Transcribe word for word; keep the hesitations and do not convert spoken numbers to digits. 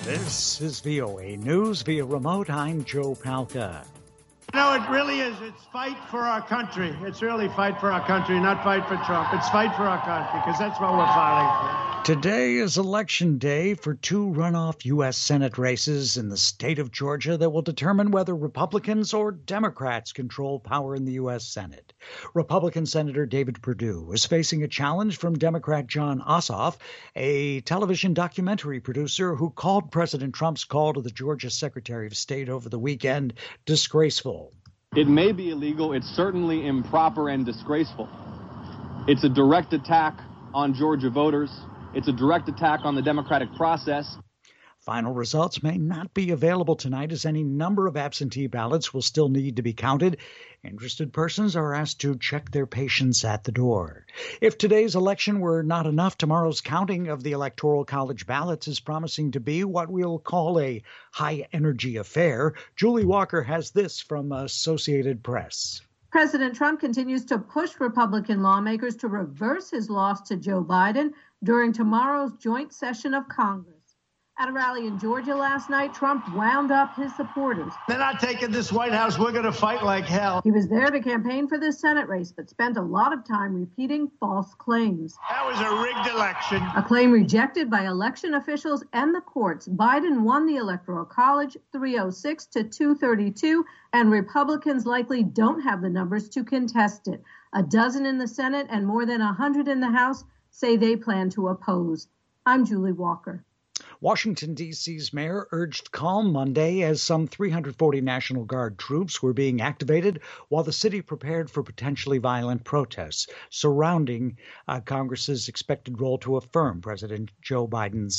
This is V O A News via remote. I'm Joe Palca. No, it really is. It's fight for our country. It's really fight for our country, not fight for Trump. It's fight for our country, because that's what we're fighting for. Today is Election Day for two runoff U S Senate races in the state of Georgia that will determine whether Republicans or Democrats control power in the U S Senate. Republican Senator David Perdue is facing a challenge from Democrat Jon Ossoff, a television documentary producer who called President Trump's call to the Georgia Secretary of State over the weekend disgraceful. It may be illegal. It's certainly improper and disgraceful. It's a direct attack on Georgia voters. It's a direct attack on the democratic process. Final results may not be available tonight, as any number of absentee ballots will still need to be counted. Interested persons are asked to check their patience at the door. If today's election were not enough, tomorrow's counting of the Electoral College ballots is promising to be what we'll call a high-energy affair. Julie Walker has this from Associated Press. President Trump continues to push Republican lawmakers to reverse his loss to Joe Biden during tomorrow's joint session of Congress. At a rally in Georgia last night, Trump wound up his supporters. They're not taking this White House. We're going to fight like hell. He was there to campaign for the Senate race, but spent a lot of time repeating false claims. That was a rigged election. A claim rejected by election officials and the courts. Biden won the Electoral College three oh six to two thirty-two, and Republicans likely don't have the numbers to contest it. A dozen in the Senate and more than one hundred in the House say they plan to oppose. I'm Julie Walker. Washington, D C's mayor urged calm Monday as some three hundred forty National Guard troops were being activated while the city prepared for potentially violent protests surrounding uh, Congress's expected role to affirm President Joe Biden's